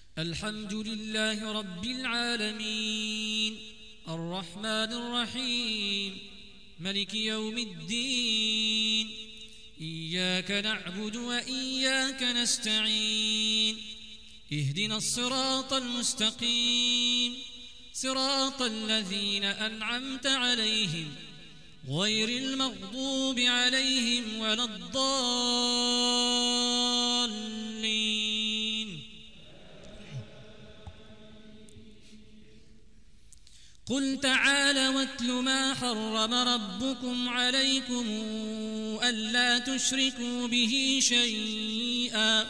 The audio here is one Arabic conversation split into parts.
الحمد لله رب العالمين الرحمن الرحيم ملك يوم الدين إياك نعبد وإياك نستعين اهدنا الصراط المستقيم صراط الذين أنعمت عليهم غير المغضوب عليهم ولا الضالين. قل تعالوا واتل ما حرم ربكم عليكم ألا تشركوا به شيئا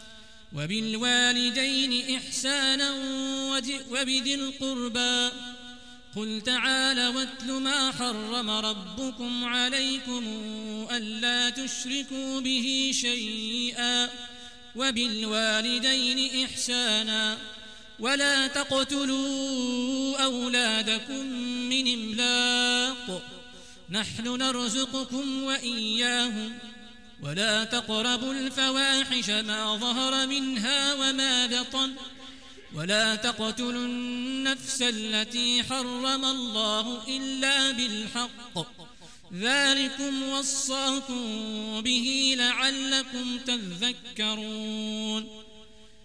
وبالوالدين إحسانا وبذي القربى. قل تعالوا واتل ما حرم ربكم عليكم ألا تشركوا به شيئا وبالوالدين إحسانا ولا تقتلوا أولادكم من إملاق نحن نرزقكم وإياهم ولا تقربوا الفواحش ما ظهر منها وما بطن ولا تقتلوا النفس التي حرم الله إلا بالحق ذلكم وصاكم به لعلكم تذكرون.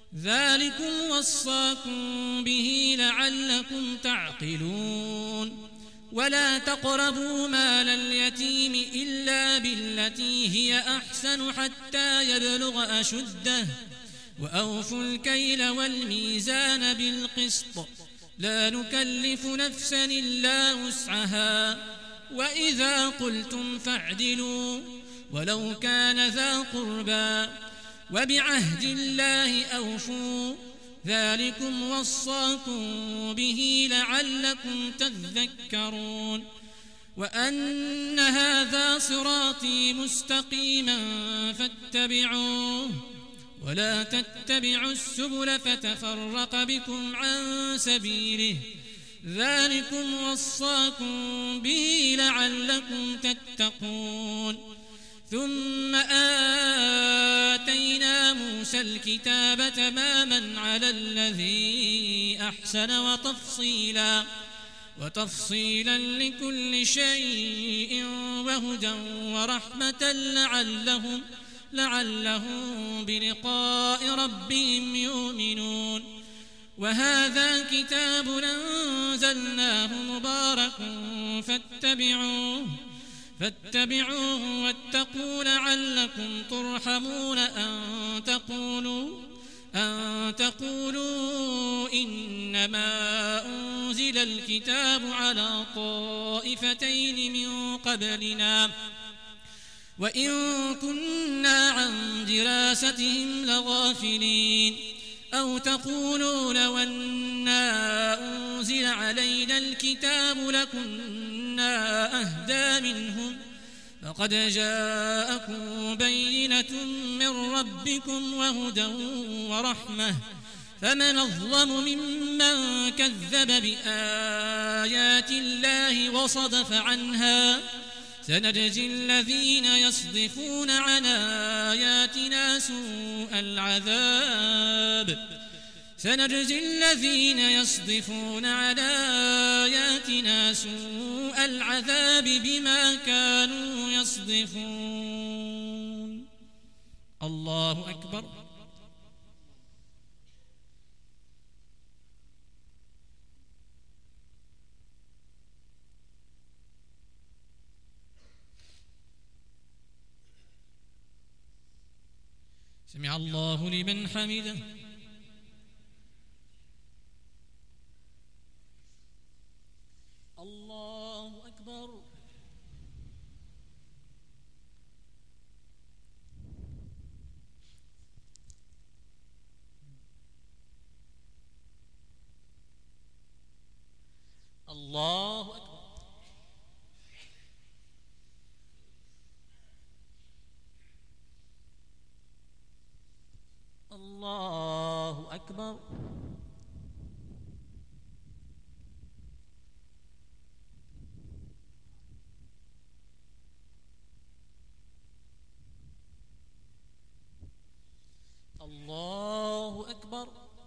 تعقلون. ولا تقربوا مال اليتيم إلا بالتي هي أحسن حتى يبلغ أشده وأوفوا الكيل والميزان بالقسط لا نكلف نفسا إلا وسعها وإذا قلتم فاعدلوا ولو كان ذا قربى وبعهد الله أوفوا ذلكم وصاكم به لعلكم تذكرون. وأن هذا صراطي مستقيما فاتبعوه ولا تتبعوا السبل فتفرق بكم عن سبيله ذلكم وصاكم به لعلكم تتقون. ثم آتينا موسى الكتاب تماما على الذي أحسن وتفصيلا لكل شيء وهدى ورحمة لعلهم بلقاء ربهم يؤمنون. وهذا كتاب أنزلناه مبارك فاتبعوه واتقوا لعلكم ترحمون أن تقولوا إنما أنزل الكتاب على طائفتين من قبلنا وإن كنا عن دراستهم لغافلين أو تقولوا لو أنا أنزل علينا الكتاب لكنا أهدى منهم فقد جاءكم بينة من ربكم وهدى ورحمة فمن أظلم ممن كذب بآيات الله وصدف عنها سنجزي الذين يصدفون عن آياتنا سوء العذاب بما كانوا يصدفون. الله أكبر. سمع الله لمن حمده. الله أكبر. الله أكبر. الله أكبر.